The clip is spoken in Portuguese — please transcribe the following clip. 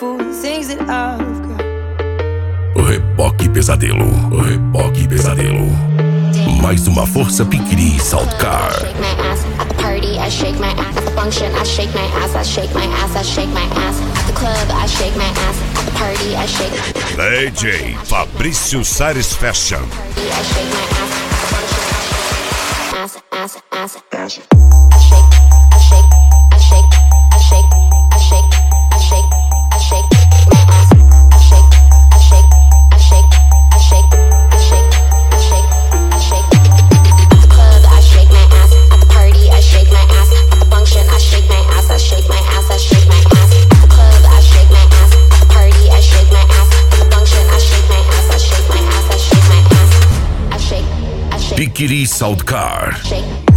for the things that I've got. O Reboque Pesadelo, o Reboque Pesadelo. Mais uma força Piquiri Saltcar. Shake my ass at the party, I shake my ass at the function, I shake my ass, I shake my ass, I shake my ass at the club, I shake my ass at the party, I shake DJ Fabrício Sares Fashion. I shake my ass at the function, I shake my ass, ass, ass, ass. Piquiri Saltcar. Shake.